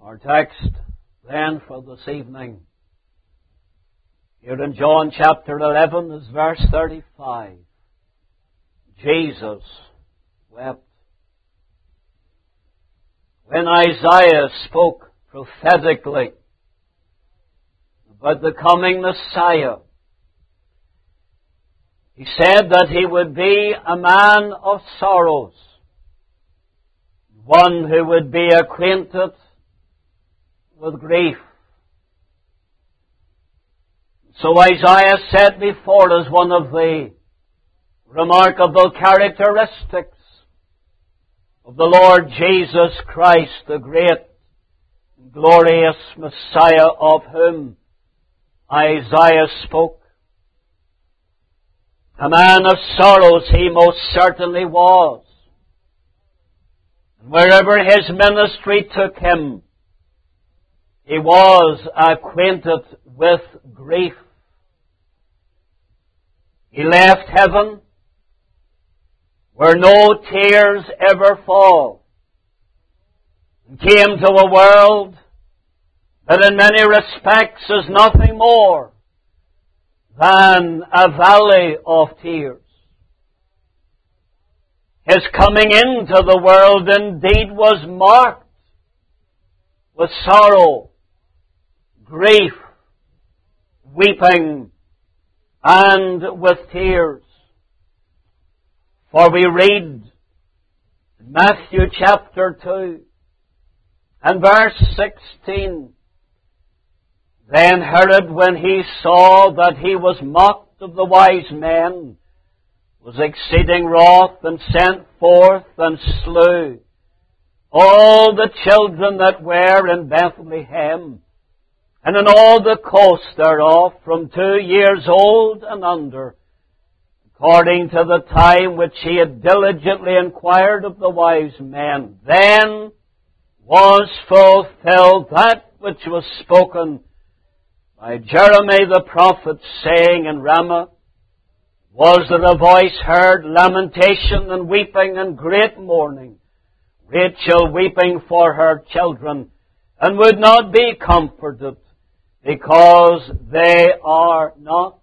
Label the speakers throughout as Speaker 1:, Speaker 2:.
Speaker 1: Our text then for this evening, here in John chapter 11, is verse 35. Jesus wept. When Isaiah spoke prophetically about the coming Messiah, he said that he would be a man of sorrows, one who would be acquainted with grief. So Isaiah set before us one of the remarkable characteristics of the Lord Jesus Christ, the great, glorious Messiah of whom Isaiah spoke. A man of sorrows he most certainly was. And wherever his ministry took him, he was acquainted with grief. He left heaven where no tears ever fall, and came to a world that in many respects is nothing more than a valley of tears. His coming into the world indeed was marked with sorrow, grief, weeping, and with tears. For we read in Matthew chapter 2 and verse 16, Then Herod, when he saw that he was mocked of the wise men, was exceeding wroth, and sent forth and slew all the children that were in Bethlehem, and in all the coast thereof, from 2 years old and under, according to the time which he had diligently inquired of the wise men. Then was fulfilled that which was spoken by Jeremiah the prophet, saying, In Ramah was there a voice heard, lamentation and weeping and great mourning, Rachel weeping for her children, and would not be comforted, because they are not.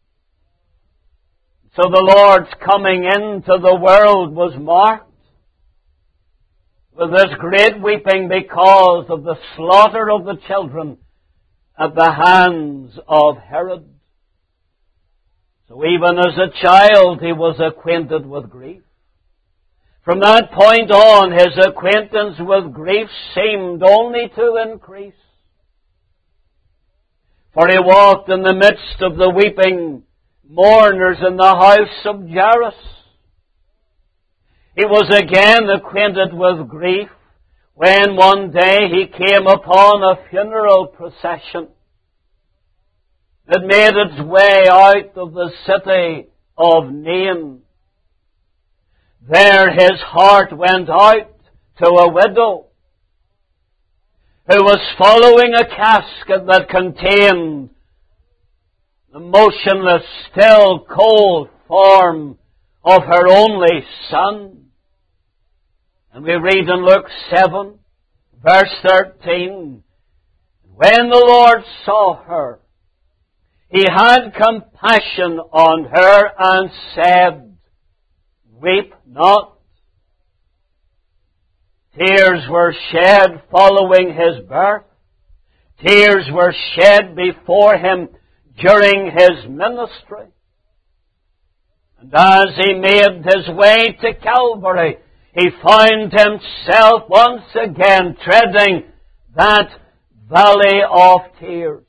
Speaker 1: So the Lord's coming into the world was marked with this great weeping because of the slaughter of the children at the hands of Herod. So even as a child he was acquainted with grief. From that point on, his acquaintance with grief seemed only to increase. For he walked in the midst of the weeping mourners in the house of Jairus. He was again acquainted with grief when one day he came upon a funeral procession that made its way out of the city of Nain. There his heart went out to a widow who was following a casket that contained the motionless, still, cold form of her only son. And we read in Luke 7, verse 13, When the Lord saw her, He had compassion on her and said, Weep not. Tears were shed following his birth. Tears were shed before him during his ministry. And as he made his way to Calvary, he found himself once again treading that valley of tears.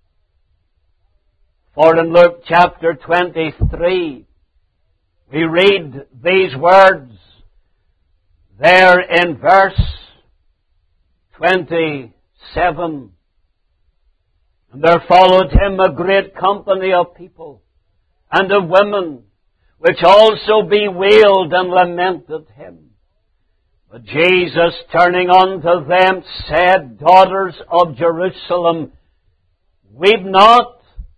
Speaker 1: For in Luke chapter 23, we read these words there in verse 27. And there followed him a great company of people and of women, which also bewailed and lamented him. But Jesus, turning unto them, said, Daughters of Jerusalem, weep not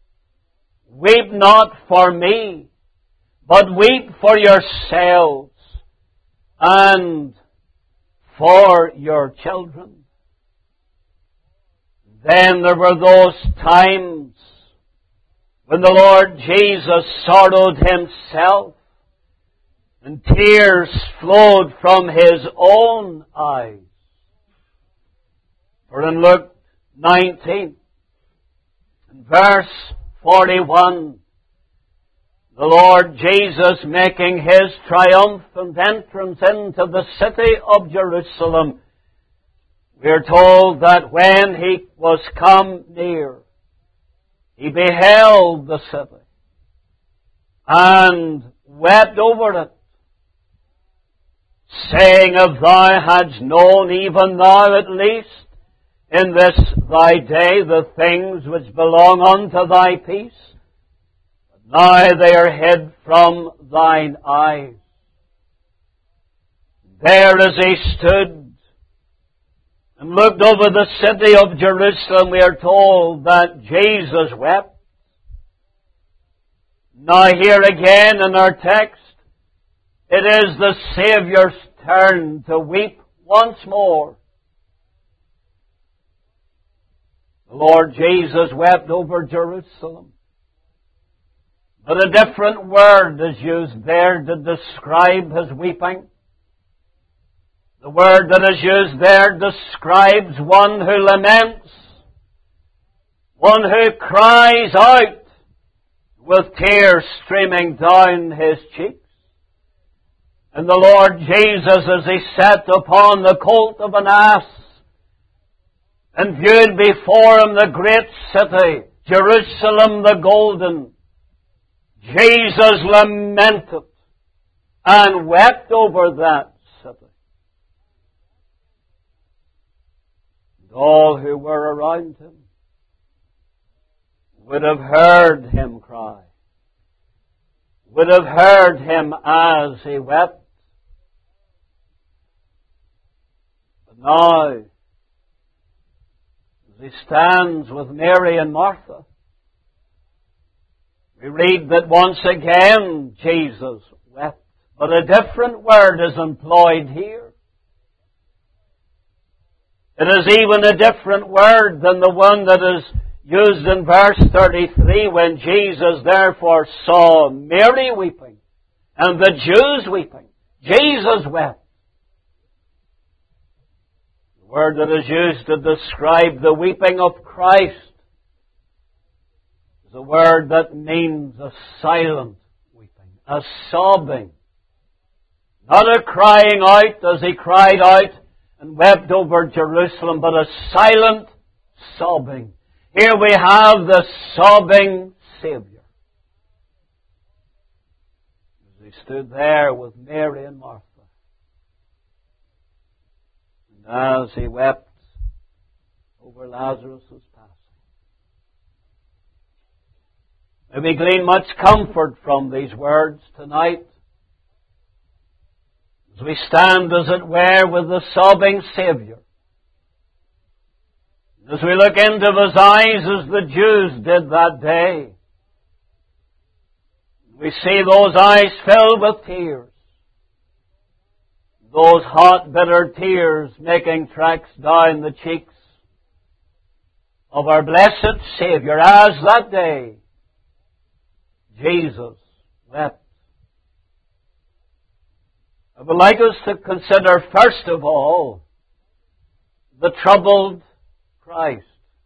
Speaker 1: for me, but weep for yourselves and for your children. Then there were those times when the Lord Jesus sorrowed himself and tears flowed from his own eyes. For in Luke 19, verse 41, the Lord Jesus making his triumphant entrance into the city of Jerusalem, we are told that when he was come near, he beheld the city and wept over it, saying, If thou hadst known, even now at least, in this thy day, the things which belong unto thy peace, but now they are hid from thine eyes. There as he stood and looked over the city of Jerusalem, we are told that Jesus wept. Now here again in our text, it is the Saviour's turn to weep once more. The Lord Jesus wept over Jerusalem. But a different word is used there to describe his weeping. The word that is used there describes one who laments, one who cries out with tears streaming down his cheeks. And the Lord Jesus, as he sat upon the colt of an ass, and viewed before him the great city, Jerusalem the golden, Jesus lamented and wept over that city. And all who were around him would have heard him cry, would have heard him as he wept. But now, he stands with Mary and Martha, we read that once again Jesus wept. But a different word is employed here. It is even a different word than the one that is used in verse 33, when Jesus therefore saw Mary weeping and the Jews weeping. Jesus wept. The word that is used to describe the weeping of Christ is a word that means a silent weeping, a sobbing. Not a crying out as he cried out and wept over Jerusalem, but a silent sobbing. Here we have the sobbing Savior. As he stood there with Mary and Martha, and as he wept over Lazarus' passing. May we glean much comfort from these words tonight, as we stand, as it were, with the sobbing Savior. As we look into his eyes as the Jews did that day, we see those eyes filled with tears. Those hot, bitter tears making tracks down the cheeks of our blessed Savior, as that day Jesus wept. I would like us to consider, first of all, the troubled Christ.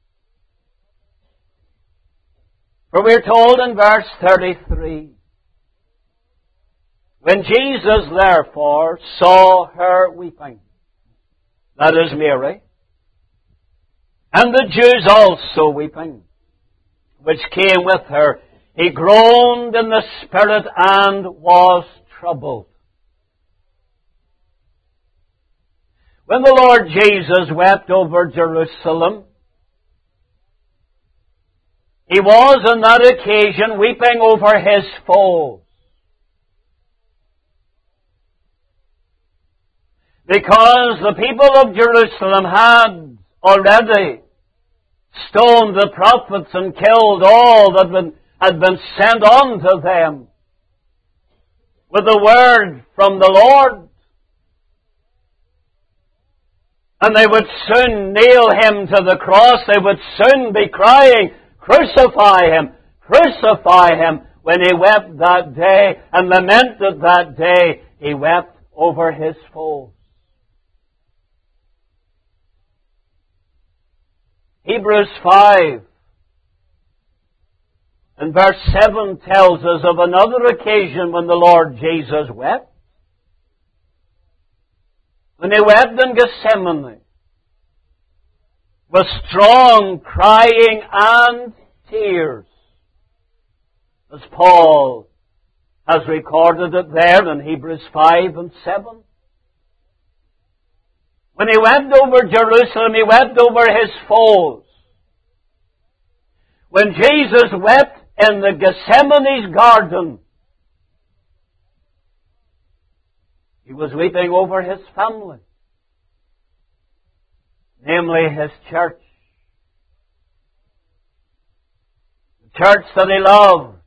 Speaker 1: For we're told in verse 33, when Jesus therefore saw her weeping, that is Mary, and the Jews also weeping, which came with her, he groaned in the spirit and was troubled. When the Lord Jesus wept over Jerusalem, he was on that occasion weeping over his foes. Because the people of Jerusalem had already stoned the prophets and killed all that had been sent on to them with the word from the Lord. And they would soon nail him to the cross. They would soon be crying, "Crucify him! Crucify him!" When he wept that day and lamented that day, he wept over his foes. Hebrews 5 and verse 7 tells us of another occasion when the Lord Jesus wept. When he wept in Gethsemane, with strong crying and tears, as Paul has recorded it there in Hebrews 5 and 7. When he wept over Jerusalem, he wept over his foes. When Jesus wept in the Gethsemane's garden, he was weeping over his family, namely his church. The church that he loved,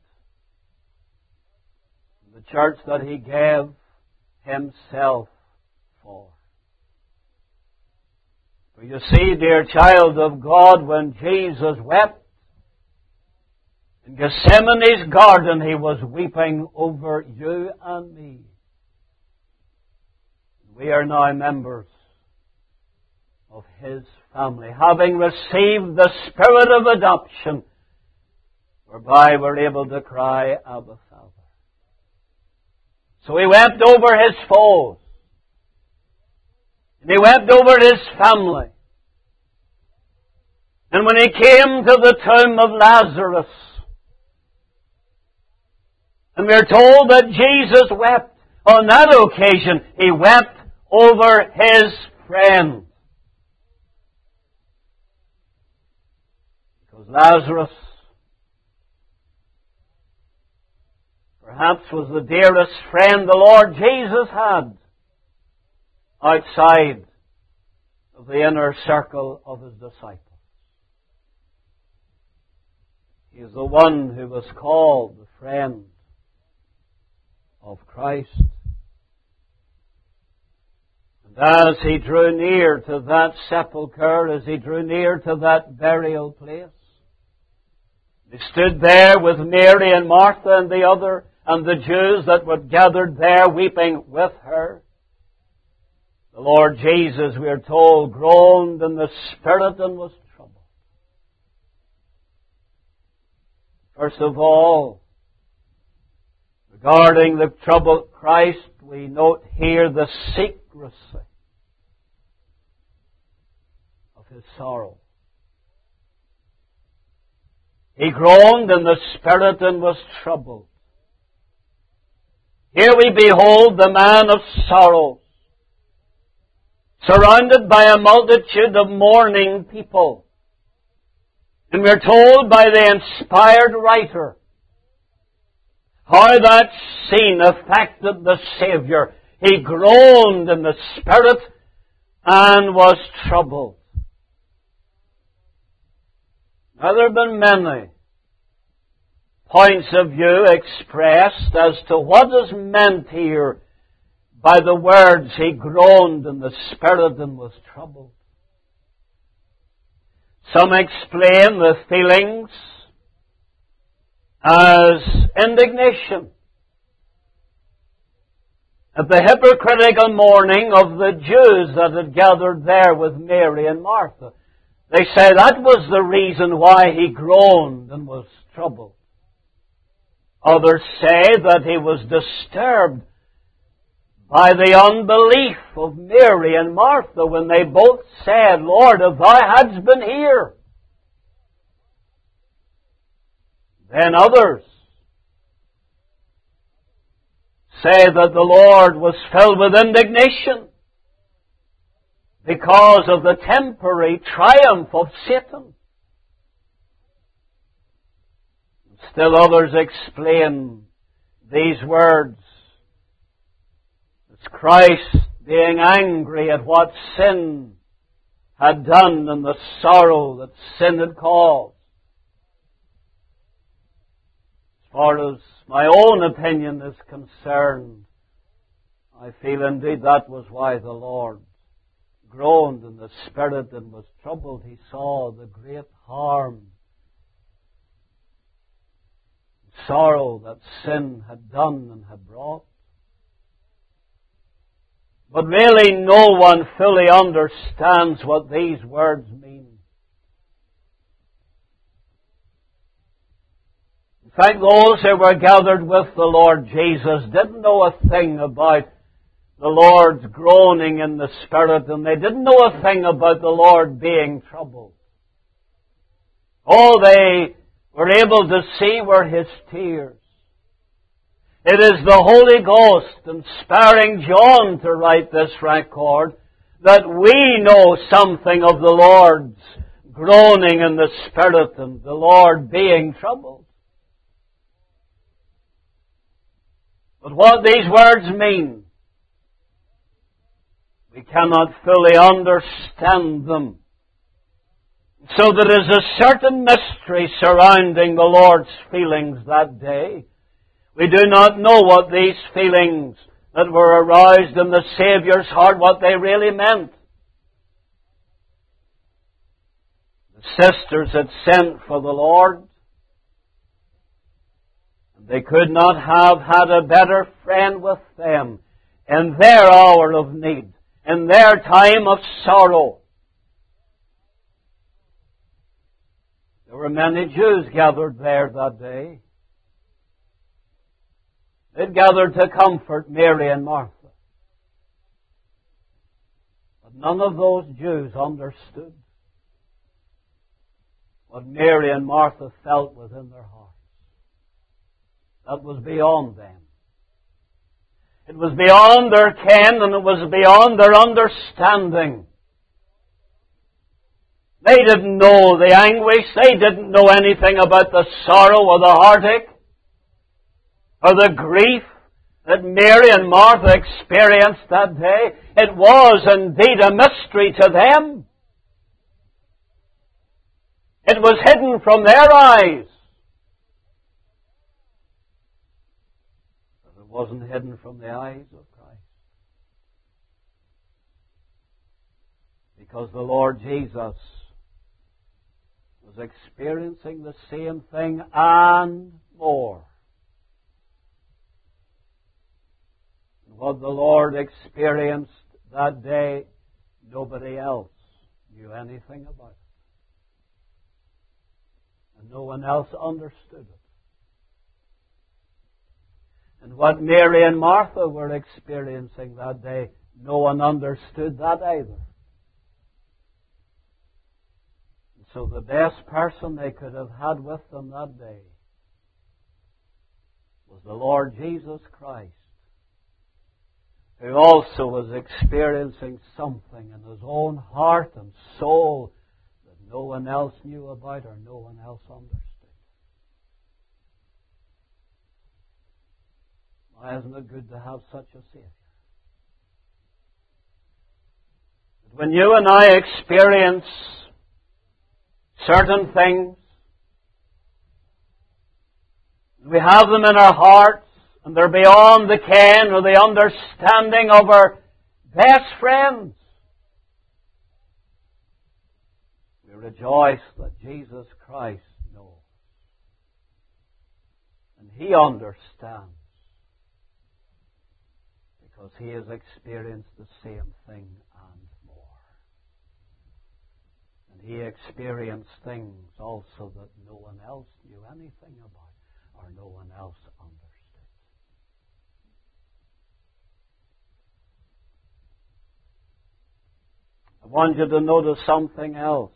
Speaker 1: the church that he gave himself for. For you see, dear child of God, when Jesus wept in Gethsemane's garden, he was weeping over you and me. We are now members of his family, having received the Spirit of adoption, whereby we're able to cry, "Abba, Father." So he wept over his foes. And he wept over his family. And when he came to the tomb of Lazarus, and we're told that Jesus wept on that occasion, he wept over his friend. Because Lazarus perhaps was the dearest friend the Lord Jesus had outside of the inner circle of his disciples. He is the one who was called the friend of Christ. And as he drew near to that sepulchre, as he drew near to that burial place, he stood there with Mary and Martha and the other, and the Jews that were gathered there weeping with her. The Lord Jesus, we are told, groaned in the Spirit and was troubled. First of all, regarding the troubled Christ, we note here the secrecy of his sorrow. He groaned in the Spirit and was troubled. Here we behold the man of sorrows, surrounded by a multitude of mourning people. And we're told by the inspired writer how that scene affected the Savior. He groaned in the Spirit and was troubled. Now there have been many points of view expressed as to what is meant here by the words, he groaned in the Spirit and was troubled. Some explain the feelings as indignation at the hypocritical mourning of the Jews that had gathered there with Mary and Martha. They say that was the reason why he groaned and was troubled. Others say that he was disturbed by the unbelief of Mary and Martha when they both said, "Lord, if thou hadst been here." Then others say that the Lord was filled with indignation because of the temporary triumph of Satan. Still others explain these words as Christ being angry at what sin had done and the sorrow that sin had caused. As far as my own opinion is concerned, I feel indeed that was why the Lord groaned in the spirit and was troubled, he saw the great harm, sorrow that sin had done and had brought. But really no one fully understands what these words mean. In fact, those who were gathered with the Lord Jesus didn't know a thing about the Lord's groaning in the Spirit, and they didn't know a thing about the Lord being troubled. All they were able to see were His tears. It is the Holy Ghost inspiring John to write this record that we know something of the Lord's groaning in the Spirit and the Lord being troubled. But what these words mean, we cannot fully understand them. So there is a certain mystery surrounding the Lord's feelings that day. We do not know what these feelings that were aroused in the Saviour's heart, what they really meant. The sisters had sent for the Lord. They could not have had a better friend with them in their hour of need, in their time of sorrow. There were many Jews gathered there that day. They'd gathered to comfort Mary and Martha. But none of those Jews understood what Mary and Martha felt within their hearts. That was beyond them. It was beyond their ken and it was beyond their understanding. They didn't know the anguish. They didn't know anything about the sorrow or the heartache or the grief that Mary and Martha experienced that day. It was indeed a mystery to them. It was hidden from their eyes. But it wasn't hidden from the eyes of Christ. Because the Lord Jesus was experiencing the same thing and more. What the Lord experienced that day, nobody else knew anything about it. And no one else understood it. And what Mary and Martha were experiencing that day, no one understood that either. And so the best person they could have had with them that day was the Lord Jesus Christ, who also was experiencing something in his own heart and soul that no one else knew about or no one else understood. Why isn't it good to have such a Savior? But when you and I experience certain things, we have them in our hearts, and they're beyond the ken or the understanding of our best friends, we rejoice that Jesus Christ knows. And He understands because He has experienced the same thing and more. And He experienced things also that no one else knew anything about or no one else understood. I want you to notice something else.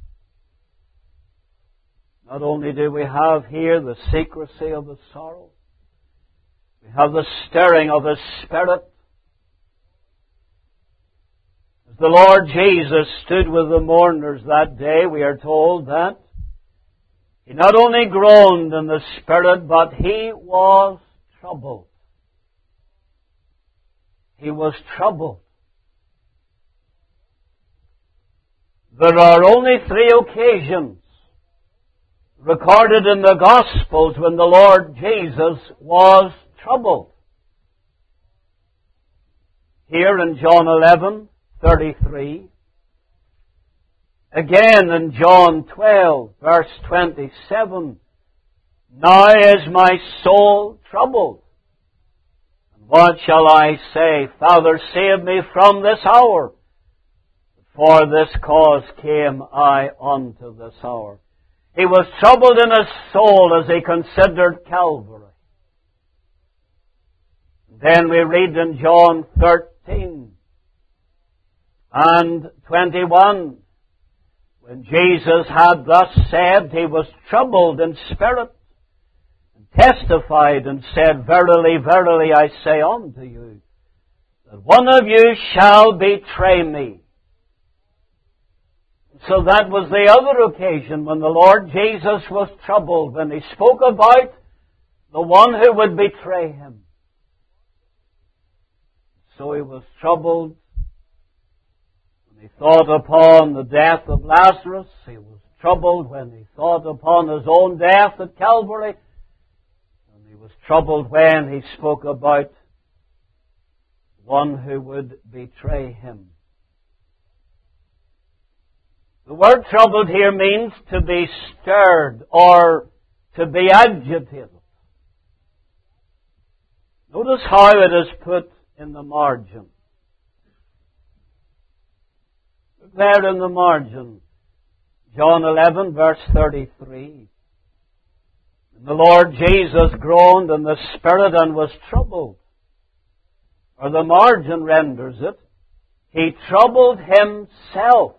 Speaker 1: Not only do we have here the secrecy of the sorrow, we have the stirring of His Spirit. As the Lord Jesus stood with the mourners that day, we are told that He not only groaned in the Spirit, but He was troubled. He was troubled. There are only 3 occasions recorded in the Gospels when the Lord Jesus was troubled. Here in John 11, 33. Again in John 12, verse 27, now is my soul troubled. And what shall I say? Father, save me from this hour. For this cause came I unto this hour. He was troubled in his soul as he considered Calvary. Then we read in John 13 and 21, when Jesus had thus said, he was troubled in spirit, and testified and said, verily, verily, I say unto you, that one of you shall betray me. So that was the other occasion when the Lord Jesus was troubled, when he spoke about the one who would betray him. So he was troubled when he thought upon the death of Lazarus. He was troubled when he thought upon his own death at Calvary. And he was troubled when he spoke about one who would betray him. The word troubled here means to be stirred or to be agitated. Notice how it is put in the margin. Look there in the margin. John 11, verse 33. And the Lord Jesus groaned in the Spirit and was troubled. Or the margin renders it, he troubled himself.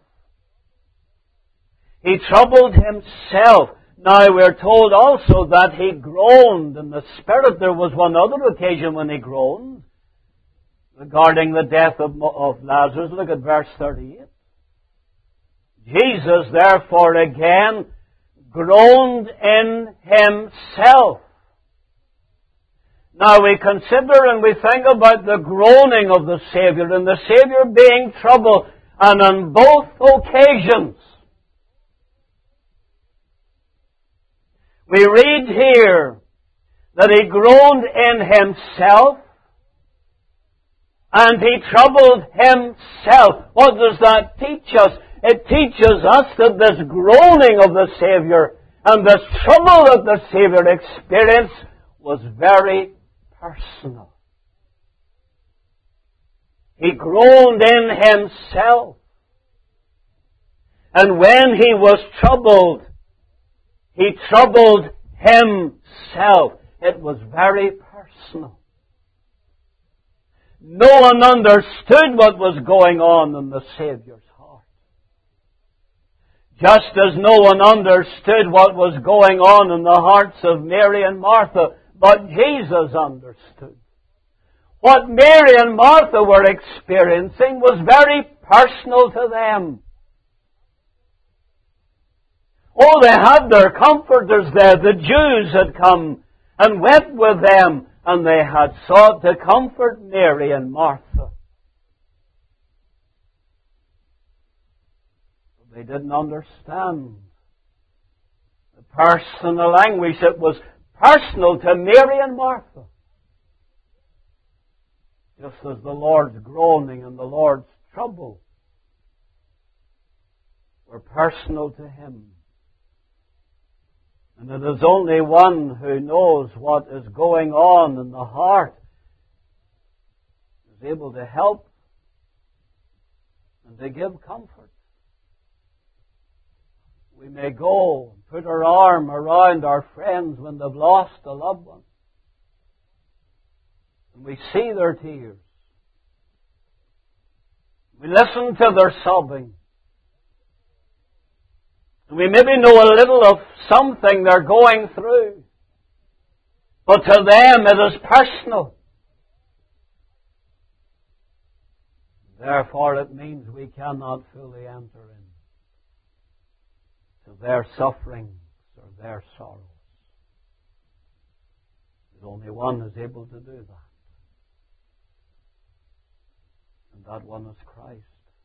Speaker 1: He troubled himself. Now we're told also that he groaned in the Spirit. There was one other occasion when he groaned regarding the death of Lazarus. Look at verse 38. Jesus therefore again groaned in himself. Now we consider and we think about the groaning of the Savior and the Savior being troubled, and on both occasions we read here that he groaned in himself and he troubled himself. What does that teach us? It teaches us that this groaning of the Savior and this trouble that the Savior experienced was very personal. He groaned in himself. And when he was troubled, he troubled himself. It was very personal. No one understood what was going on in the Savior's heart. Just as no one understood what was going on in the hearts of Mary and Martha, but Jesus understood. What Mary and Martha were experiencing was very personal to them. Oh, they had their comforters there. The Jews had come and wept with them, and they had sought to comfort Mary and Martha. But they didn't understand the personal anguish. It was personal to Mary and Martha. Just as the Lord's groaning and the Lord's trouble were personal to Him. And it is only one who knows what is going on in the heart is able to help and to give comfort. We may go and put our arm around our friends when they've lost a loved one. And we see their tears. We listen to their sobbing. And we maybe know a little of something they're going through. But to them it is personal. Therefore it means we cannot fully enter into their sufferings or their sorrows. There's only one who's able to do that. And that one is Christ.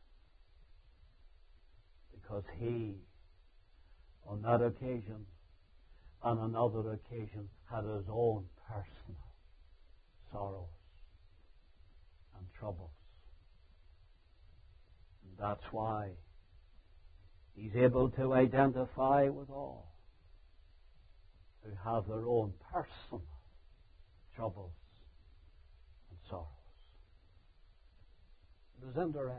Speaker 1: Because He, on that occasion, on another occasion, had His own personal sorrows and troubles. That's why He's able to identify with all who have their own personal troubles and sorrows. It is interesting.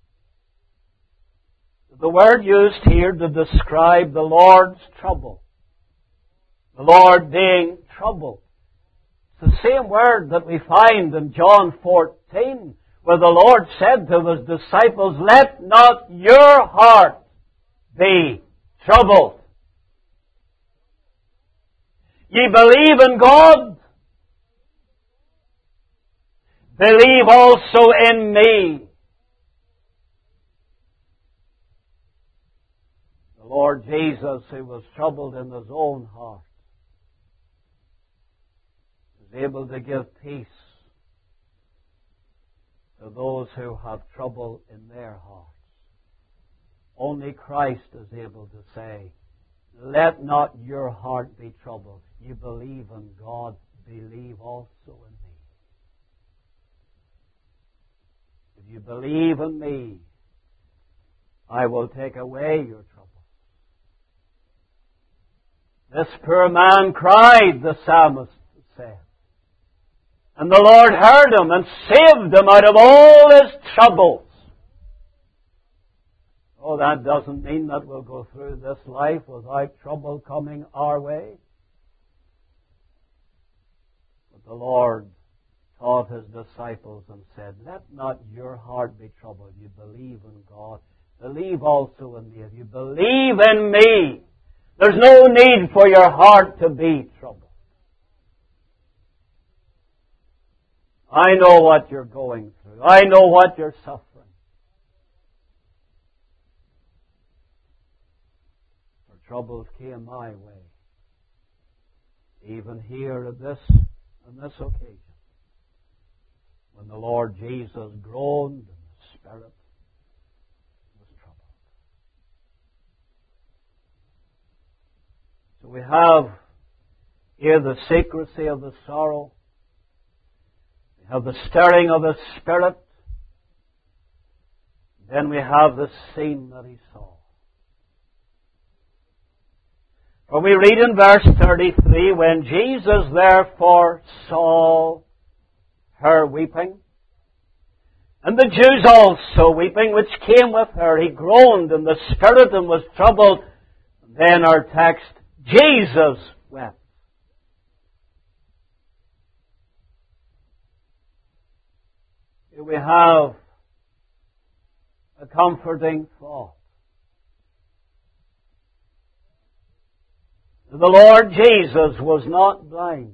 Speaker 1: The word used here to describe the Lord's trouble, the Lord being troubled, it's the same word that we find in John 14, where the Lord said to His disciples, "Let not your heart be troubled. Ye believe in God, believe also in me." The Lord Jesus, who was troubled in His own heart, is able to give peace to those who have trouble in their hearts. Only Christ is able to say, "Let not your heart be troubled. You believe in God, believe also in me." If you believe in me, I will take away your trouble. This poor man cried, the psalmist said. And the Lord heard him and saved him out of all his troubles. Oh, that doesn't mean that we'll go through this life without trouble coming our way. But the Lord taught His disciples and said, "Let not your heart be troubled. You believe in God. Believe also in me. If you believe in me, there's no need for your heart to be troubled." I know what you're going through. I know what you're suffering. For troubles came my way. Even here on this occasion, when the Lord Jesus groaned and the Spirit was troubled. So we have here the secrecy of the sorrow. We have the stirring of His Spirit. Then we have the scene that He saw. For we read in verse 33, "When Jesus therefore saw her weeping, and the Jews also weeping, which came with her, He groaned in the Spirit and was troubled." And then our text, Jesus wept. Here we have a comforting thought. The Lord Jesus was not blind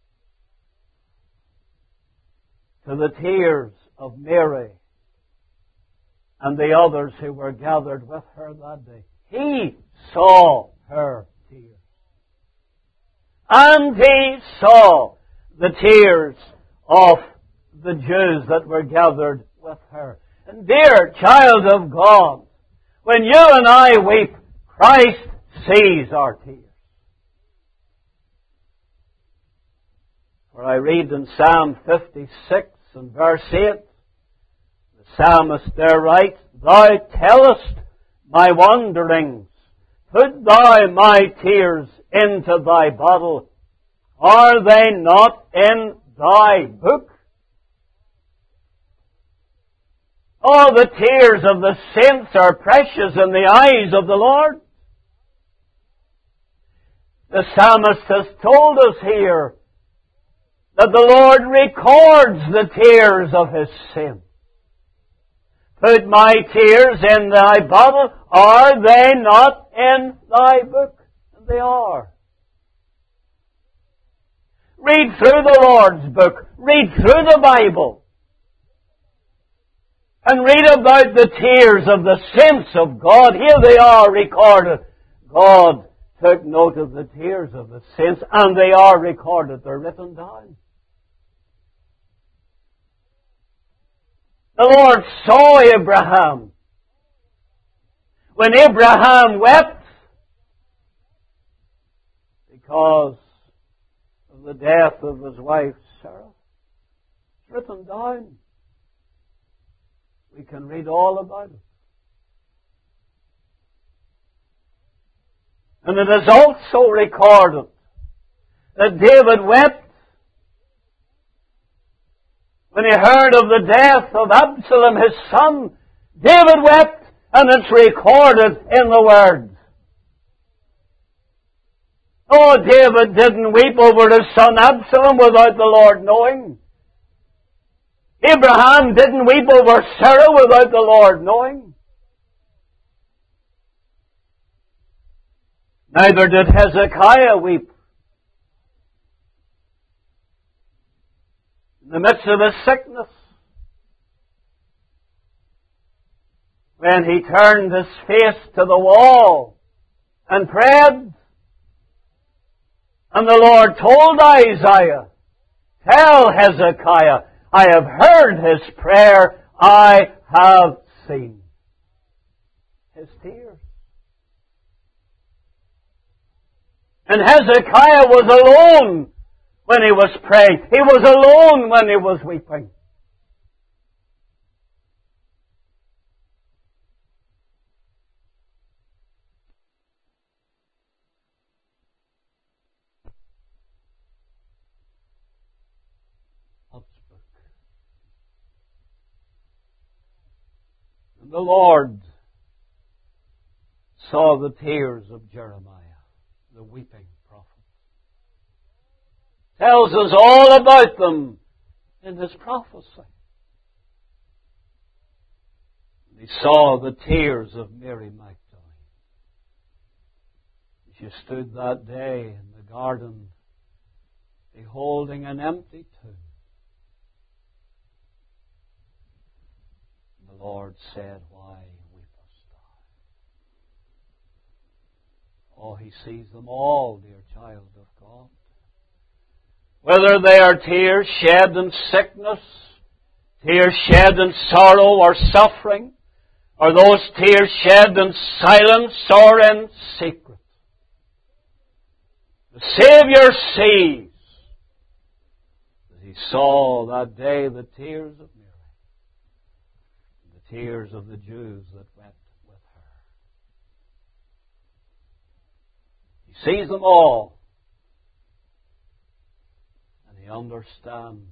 Speaker 1: to the tears of Mary and the others who were gathered with her that day. He saw her tears. And He saw the tears of the Jews that were gathered with her. And dear child of God, when you and I weep, Christ sees our tears. For I read in Psalm 56 and verse 8, the psalmist there writes, "Thou tellest my wanderings, put Thou my tears into Thy bottle. Are they not in Thy book?" Oh, the tears of the saints are precious in the eyes of the Lord. The psalmist has told us here that the Lord records the tears of His saints. "Put my tears in Thy bottle. Are they not in Thy book?" And they are. Read through the Lord's book. Read through the Bible. And read about the tears of the saints of God. Here they are recorded. God took note of the tears of the saints, and they are recorded. They're written down. The Lord saw Abraham. When Abraham wept because of the death of his wife Sarah, it's written down. We can read all about it. And it is also recorded that David wept when he heard of the death of Absalom, his son. David wept, and it's recorded in the Word. Oh, David didn't weep over his son Absalom without the Lord knowing. Abraham didn't weep over Sarah without the Lord knowing. Neither did Hezekiah weep. In the midst of his sickness, when he turned his face to the wall and prayed, and the Lord told Isaiah, tell Hezekiah, I have heard his prayer, I have seen his tears. And Hezekiah was alone when he was praying. He was alone when he was weeping. And the Lord saw the tears of Jeremiah, the weeping prophet. Tells us all about them in his prophecy. He saw the tears of Mary Magdalene. She stood that day in the garden, beholding an empty tomb. The Lord said, why weepest thou? Oh, he sees them all, dear child of God. Whether they are tears shed in sickness, tears shed in sorrow or suffering, or those tears shed in silence or in secret. The Savior sees, as he saw that day the tears of Mary, the tears of the Jews that wept with her. He sees them all, and he understands,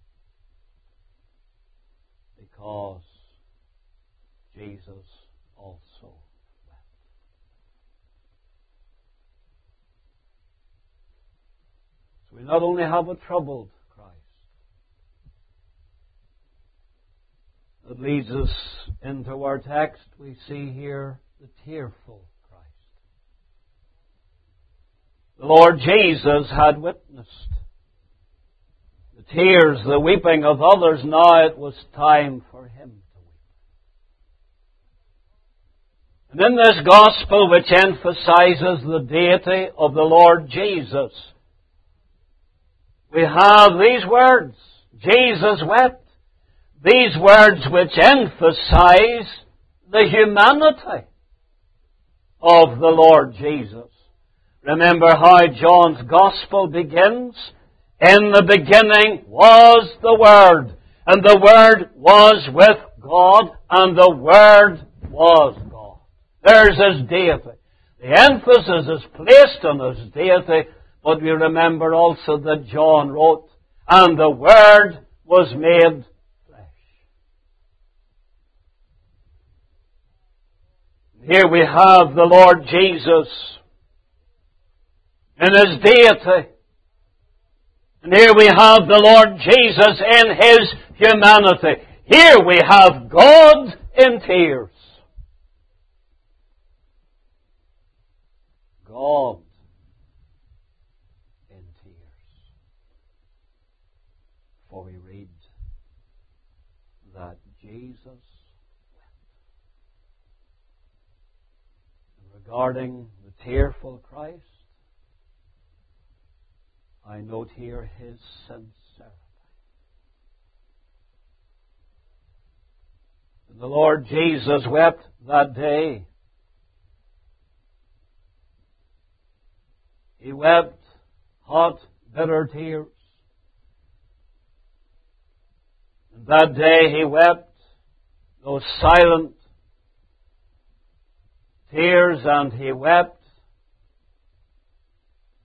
Speaker 1: because Jesus also wept. So we not only have a troubled Christ that leads us into our text, we see here the tearful Christ. The Lord Jesus had witnessed the tears, the weeping of others. Now it was time for him to weep. And in this gospel, which emphasizes the deity of the Lord Jesus, we have these words, Jesus wept. These words which emphasize the humanity of the Lord Jesus. Remember how John's Gospel begins? In the beginning was the Word, and the Word was with God, and the Word was God. There's His deity. The emphasis is placed on His deity, but we remember also that John wrote, and the Word was made flesh. Here we have the Lord Jesus in His deity. And here we have the Lord Jesus in His humanity. Here we have God in tears. God in tears. For we read that Jesus wept. And regarding the tearful Christ, I note here His sincerity. And the Lord Jesus wept that day. He wept hot, bitter tears. And that day He wept those silent tears, and He wept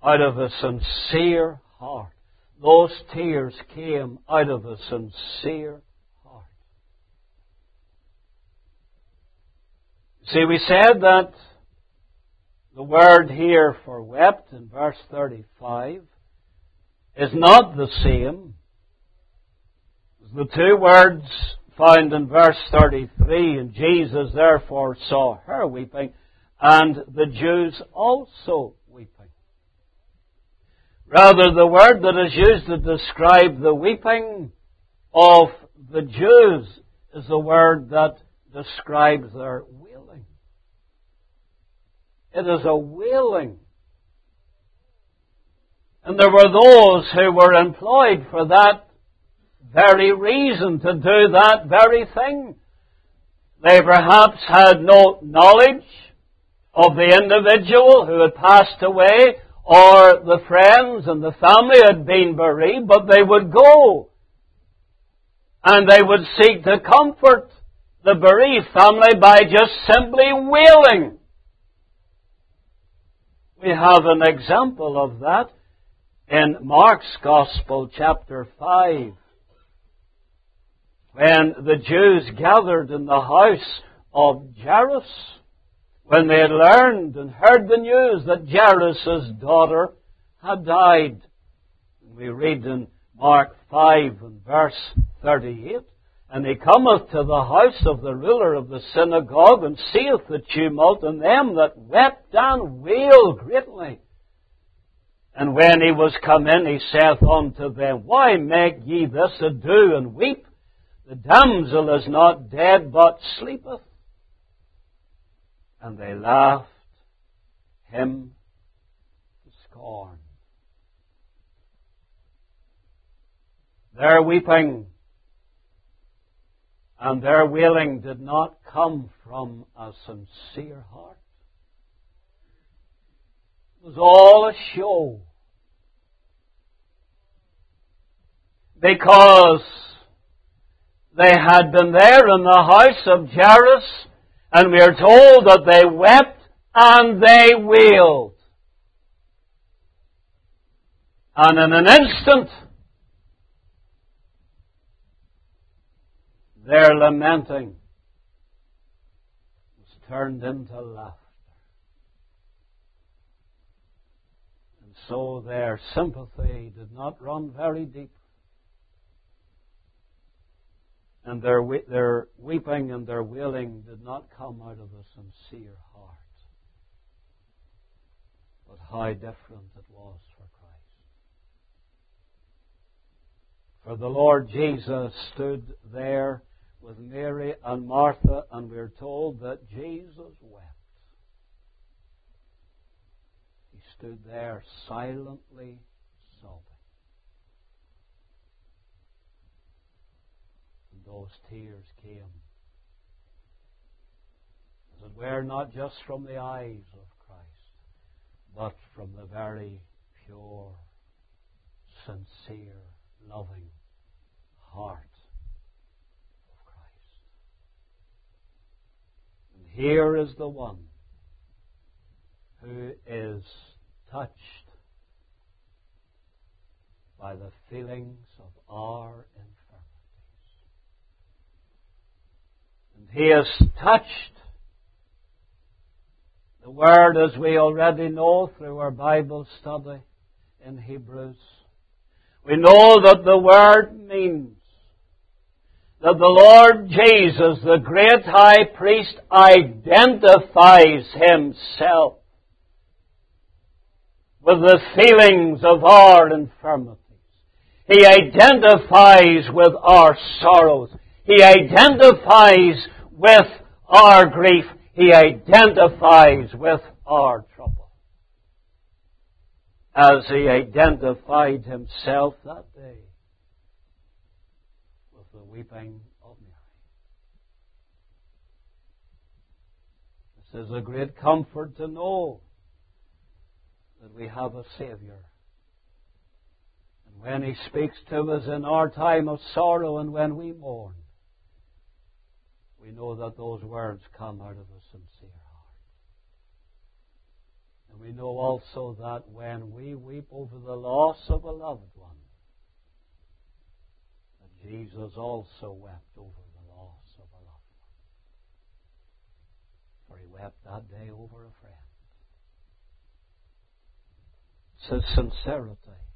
Speaker 1: out of a sincere heart. Those tears came out of a sincere heart. See, we said that the word here for wept in verse 35 is not the same as the two words found in verse 33, and Jesus therefore saw her weeping, and the Jews also weeping. Rather, the word that is used to describe the weeping of the Jews is the word that describes their wailing. It is a wailing. And there were those who were employed for that very reason, to do that very thing. They perhaps had no knowledge of the individual who had passed away, or the friends and the family had been bereaved, but they would go and they would seek to comfort the bereaved family by just simply wailing. We have an example of that in Mark's Gospel, chapter 5. When the Jews gathered in the house of Jairus, when they had learned and heard the news that Jairus' daughter had died. We read in Mark 5 and verse 38, "And he cometh to the house of the ruler of the synagogue, and seeth the tumult, and them that wept and wailed greatly. And when he was come in, he saith unto them, Why make ye this ado and weep? The damsel is not dead, but sleepeth. And they laughed him to scorn." Their weeping and their wailing did not come from a sincere heart. It was all a show. Because they had been there in the house of Jairus, and we are told that they wept and they wailed. And in an instant, their lamenting was turned into laughter. And so their sympathy did not run very deep. And their weeping and their wailing did not come out of a sincere heart. But how different it was for Christ. For the Lord Jesus stood there with Mary and Martha, and we're told that Jesus wept. He stood there silently sobbing. And those tears came, as it were, not just from the eyes of Christ, but from the very pure, sincere, loving heart of Christ. And here is the one who is touched by the feelings of our infirmities. And he is touched. The word, as we already know through our Bible study in Hebrews, we know that the word means that the Lord Jesus, the great high priest, identifies himself with the feelings of our infirmities. He identifies with our sorrows. He identifies with our grief. He identifies with our trouble. As he identified himself that day with the weeping of Mary. This is a great comfort to know that we have a Savior. And when he speaks to us in our time of sorrow and when we mourn, we know that those words come out of a sincere heart. And we we know also that when we weep over the loss of a loved one, that Jesus also wept over the loss of a loved one. For he wept that day over a friend. It's his sincerity.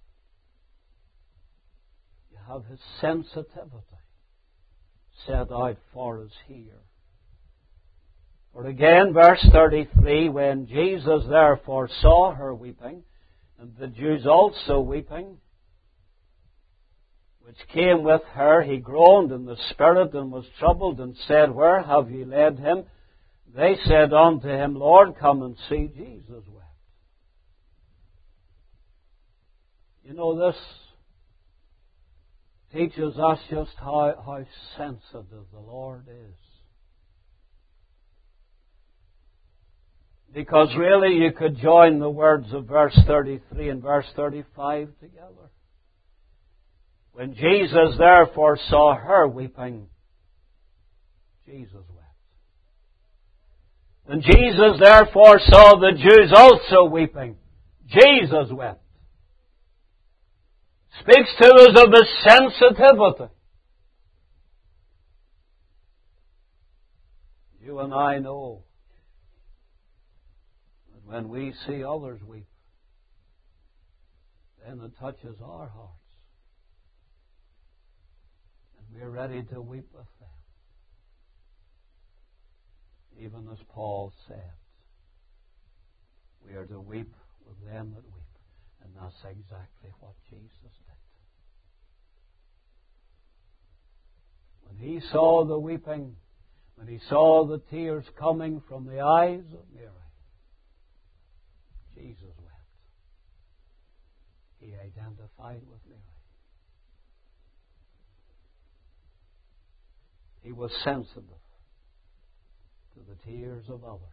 Speaker 1: You have his sensitivity set out for us here. For again, verse 33, when Jesus therefore saw her weeping, and the Jews also weeping, which came with her, he groaned in the spirit and was troubled, and said, Where have ye laid him? They said unto him, Lord, come and see. Jesus wept. You know, this teaches us just how sensitive the Lord is. Because really you could join the words of verse 33 and verse 35 together. When Jesus therefore saw her weeping, Jesus wept. When Jesus therefore saw the Jews also weeping, Jesus wept. Speaks to us of His sensitivity. You and I know that when we see others weep, then it touches our hearts. And we're ready to weep with them. Even as Paul said, we are to weep with them that weep. And that's exactly what Jesus did. When he saw the weeping, when he saw the tears coming from the eyes of Mary, Jesus wept. He identified with Mary. He was sensitive to the tears of others.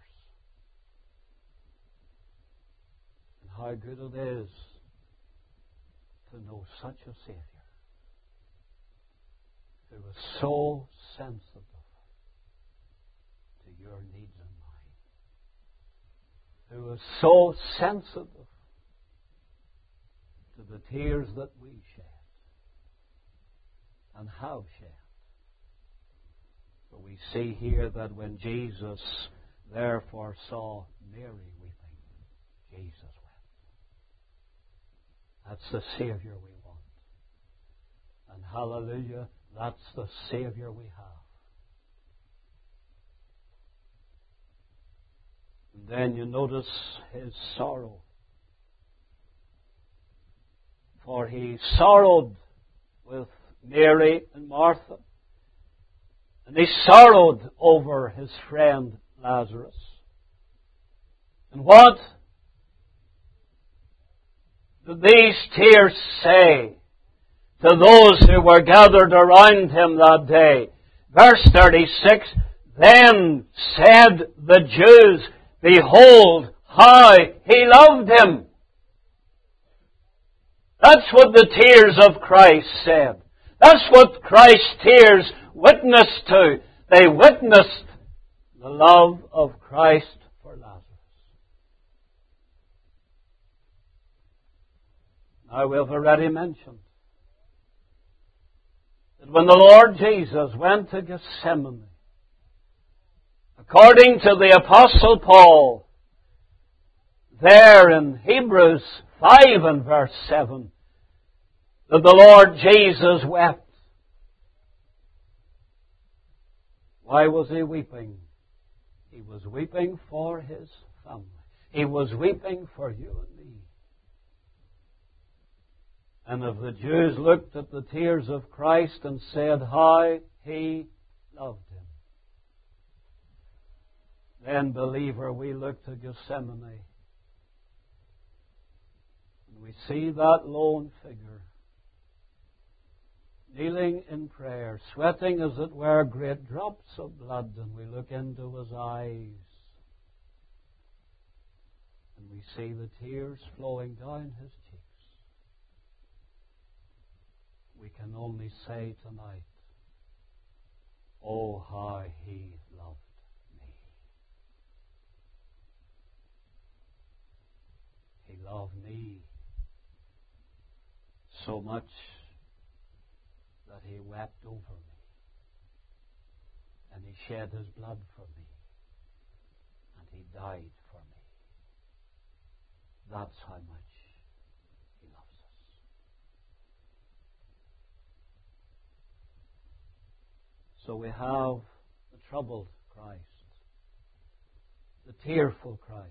Speaker 1: And how good it is to know such a Savior who is so sensitive to your needs and mine, who is so sensitive to the tears that we shed and have shed. For we see here that when Jesus therefore saw Mary weeping, Jesus wept. That's the Savior we want. And hallelujah, that's the Savior we have. And then you notice his sorrow. For he sorrowed with Mary and Martha. And he sorrowed over his friend Lazarus. And what did these tears say to those who were gathered around him that day? Verse 36, Then said the Jews, Behold how he loved him. That's what the tears of Christ said. That's what Christ's tears witnessed to. They witnessed the love of Christ for Lazarus. Now we have already mentioned that when the Lord Jesus went to Gethsemane, according to the Apostle Paul, there in Hebrews 5 and verse 7, that the Lord Jesus wept. Why was he weeping? He was weeping for his family. He was weeping for you and me. And if the Jews looked at the tears of Christ and said how he loved him, then, believer, we look to Gethsemane and we see that lone figure kneeling in prayer, sweating as it were great drops of blood, and we look into his eyes and we see the tears flowing down his cheeks. We can only say tonight, oh, how he loved me. loved me so much that he wept over me, and he shed his blood for me, and he died for me. That's how much he loves us. So we have the troubled Christ, the tearful Christ,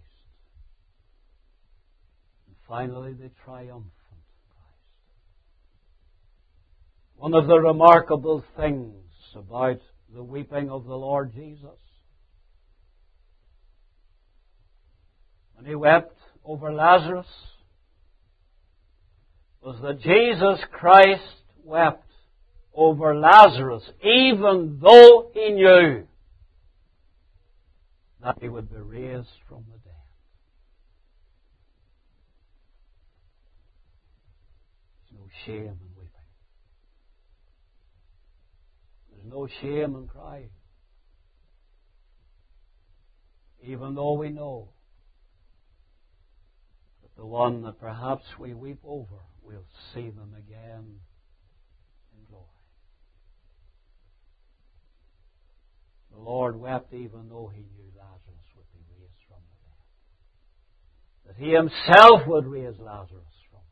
Speaker 1: and finally the triumphant Christ. One of the remarkable things about the weeping of the Lord Jesus, when he wept over Lazarus, was that Jesus Christ wept over Lazarus even though he knew that he would be raised from the dead. There's no shame in weeping. There's no shame in crying. Even though we know that the one that perhaps we weep over, we'll see them again in glory. The Lord wept even though he knew Lazarus would be raised from the dead. That he himself would raise Lazarus from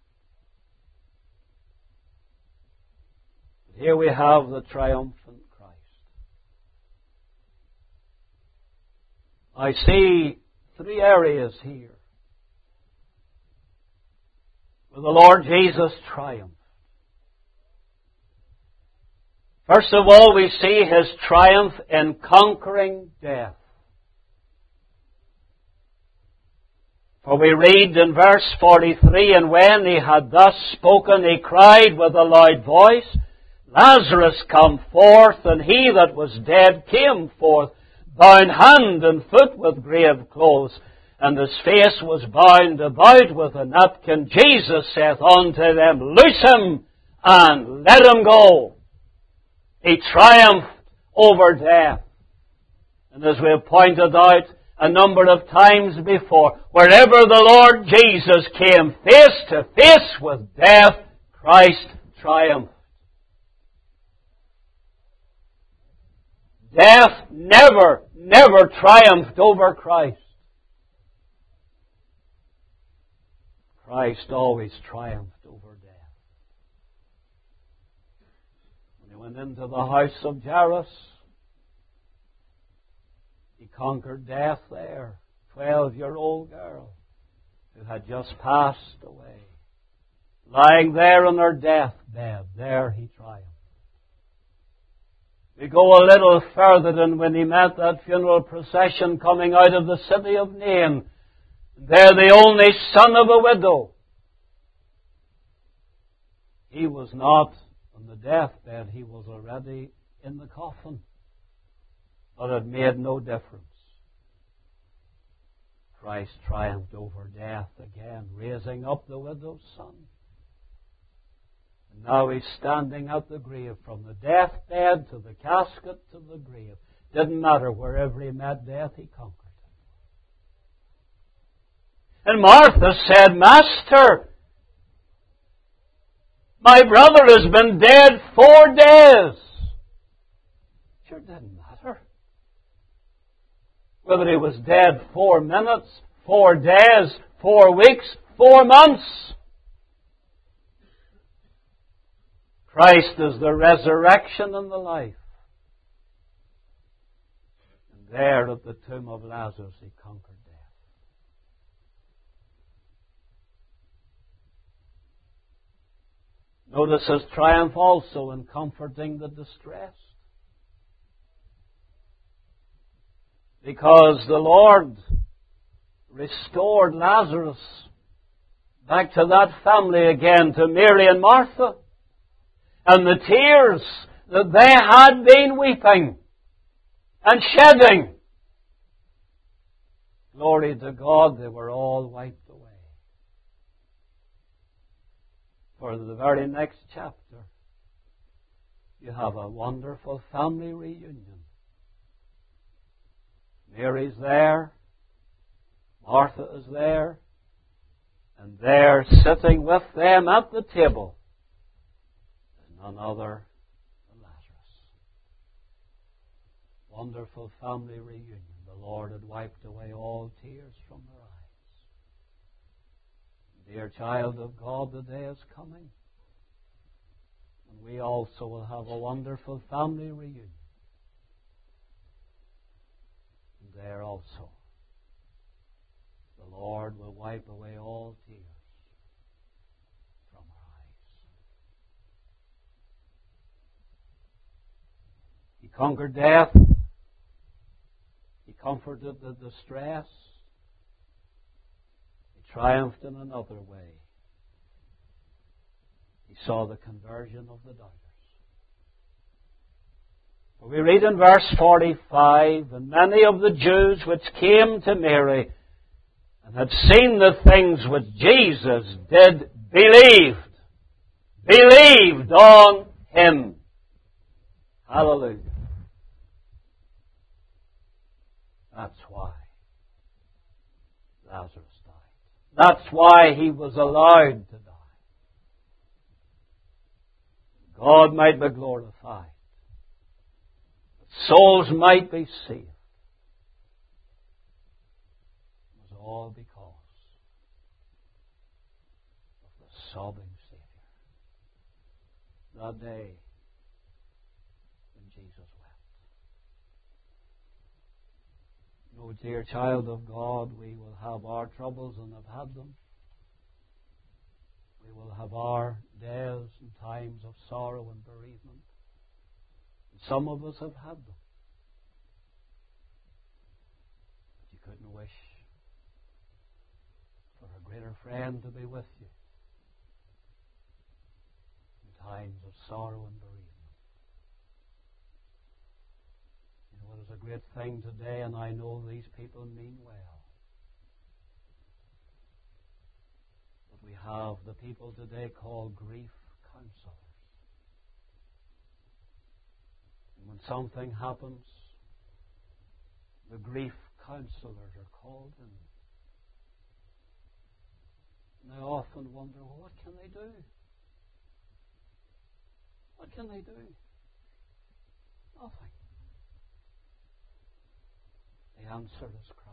Speaker 1: the dead. But here we have the triumphant Christ. I see three areas here where the Lord Jesus triumphed. First of all, we see his triumph in conquering death. For we read in verse 43, and when he had thus spoken, he cried with a loud voice, Lazarus, come forth. And he that was dead came forth, bound hand and foot with grave clothes, and his face was bound about with a napkin. Jesus saith unto them, Loose him, and let him go. He triumphed over death. And as we have pointed out a number of times before, wherever the Lord Jesus came face to face with death, Christ triumphed. Death never triumphed over Christ. Christ always triumphed over death. When he went into the house of Jairus, he conquered death there. 12-year-old girl who had just passed away. Lying there on her deathbed, there he triumphed. We go a little further than when he met that funeral procession coming out of the city of Nain. There the only son of a widow. He was not on the deathbed, he was already in the coffin. But it made no difference. Christ triumphed over death again, raising up the widow's son. And now he's standing at the grave, from the deathbed to the casket to the grave. Didn't matter, wherever he met death, he conquered it. And Martha said, Master, my brother has been dead 4 days. Sure didn't matter whether he was dead 4 minutes, 4 days, 4 weeks, 4 months. Christ is the resurrection and the life. And there at the tomb of Lazarus he conquered death. Notice his triumph also in comforting the distressed. Because the Lord restored Lazarus back to that family again, to Mary and Martha. And the tears that they had been weeping and shedding, glory to God, they were all wiped away. For the very next chapter, you have a wonderful family reunion. Mary's there, Martha is there, And there, sitting with them at the table, is none other than Lazarus. Wonderful family reunion. The Lord had wiped away all tears from their eyes. Dear child of God, the day is coming. And we also will have a wonderful family reunion. And there also, the Lord will wipe away all tears from our eyes. He conquered death. He comforted the distress. He triumphed in another way. He saw the conversion of the doubters. For we read in verse 45, and many of the Jews which came to Mary and had seen the things which Jesus did believed on Him. Hallelujah. That's why Lazarus died. That's why he was allowed to die. God might be glorified. Souls might be saved. It was all because of the sobbing Savior. That day when Jesus wept. No, dear child of God, we will have our troubles and have had them. We will have our days and times of sorrow and bereavement. And some of us have had them. But you couldn't wish for a greater friend to be with you in times of sorrow and bereavement. You know, it is a great thing today, and I know these people mean well. We have the people today called grief counselors. And when something happens, the grief counselors are called in. And I often wonder, well, what can they do? What can they do? Nothing. The answer is Christ.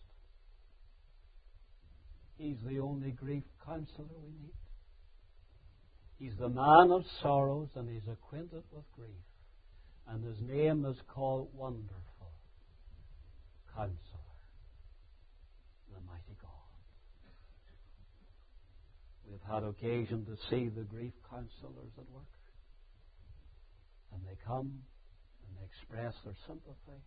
Speaker 1: He's the only grief counselor we need. He's the man of sorrows, and he's acquainted with grief. And his name is called Wonderful Counselor, the Mighty God. We've had occasion to see the grief counselors at work. And they come and they express their sympathy.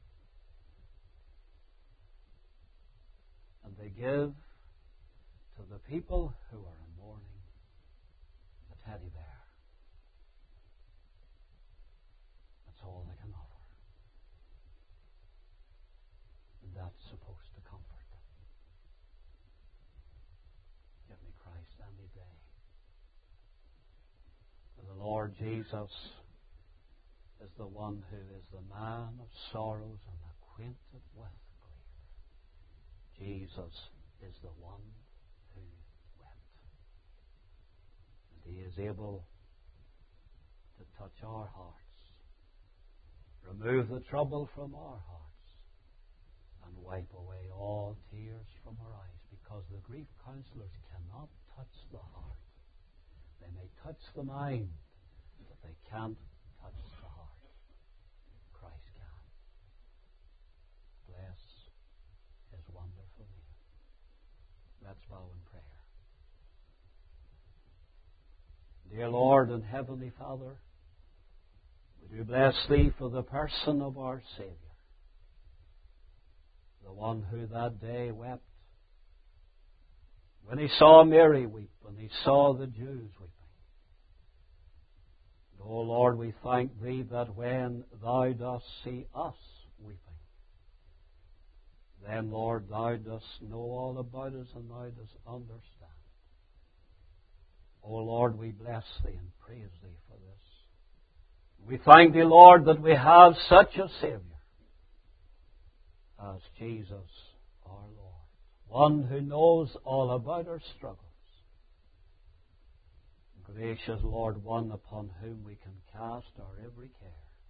Speaker 1: And they give to the people who are in mourning a teddy bear. That's all they can offer. And that's supposed to comfort them. Give me Christ any day. For the Lord Jesus is the one who is the man of sorrows and acquainted with grief. Jesus is the one who wept. And He is able to touch our hearts, remove the trouble from our hearts, and wipe away all tears from our eyes, because the grief counselors cannot touch the heart. They may touch the mind, but they can't touch the heart. Christ can. Bless His wonderful name. Let's bow in prayer. Dear Lord and Heavenly Father, we do bless Thee for the person of our Savior, the one who that day wept when He saw Mary weep, when He saw the Jews weeping. And, oh Lord, we thank Thee that when Thou dost see us weeping, then, Lord, Thou dost know all about us and Thou dost understand. Oh, Lord, we bless Thee and praise Thee for this. We thank Thee, Lord, that we have such a Savior as Jesus our Lord, one who knows all about our struggles, Gracious Lord, one upon whom we can cast our every care.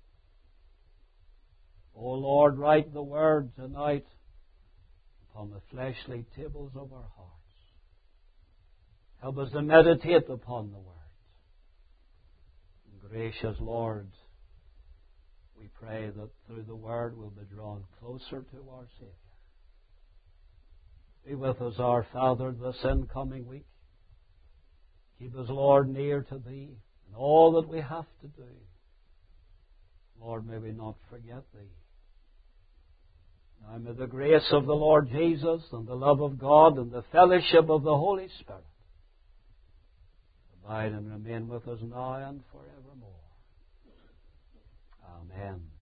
Speaker 1: O Lord, write the word tonight upon the fleshly tables of our hearts. Help us to meditate upon the word. Gracious Lord, we pray that through the word we'll be drawn closer to our Savior. Be with us, our Father, this incoming week. Keep us, Lord, near to Thee in all that we have to do. Lord, may we not forget Thee. Now may the grace of the Lord Jesus and the love of God and the fellowship of the Holy Spirit abide and remain with us now and forevermore. Amen.